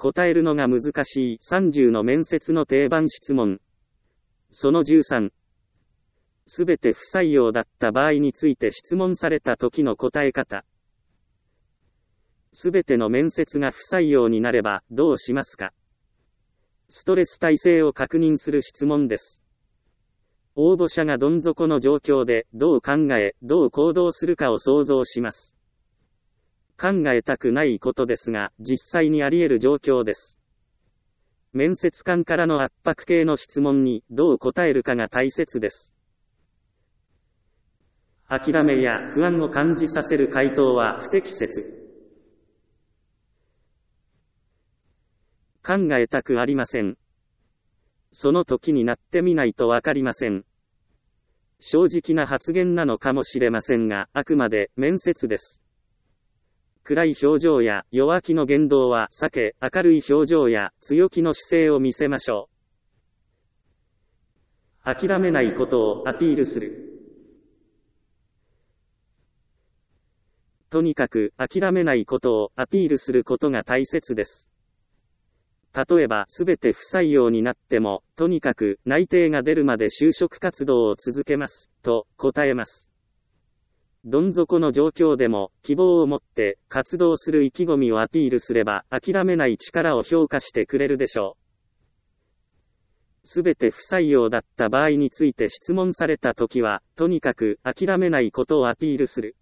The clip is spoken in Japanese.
答えるのが難しい30の面接の定番質問。その13。すべて不採用だった場合について質問された時の答え方。すべての面接が不採用になればどうしますか？ストレス耐性を確認する質問です。応募者がどん底の状況でどう考え、どう行動するかを想像します。考えたくないことですが、実際にあり得る状況です。面接官からの圧迫系の質問にどう答えるかが大切です。諦めや不安を感じさせる回答は不適切。考えたくありません。その時になってみないとわかりません。正直な発言なのかもしれませんが、あくまで面接です。暗い表情や弱気の言動は避け、明るい表情や強気の姿勢を見せましょう。諦めないことをアピールする。とにかく諦めないことをアピールすることが大切です。例えば、すべて不採用になっても、とにかく内定が出るまで就職活動を続けます、と答えます。どん底の状況でも、希望を持って活動する意気込みをアピールすれば、諦めない力を評価してくれるでしょう。すべて不採用だった場合について質問されたときは、とにかく諦めないことをアピールする。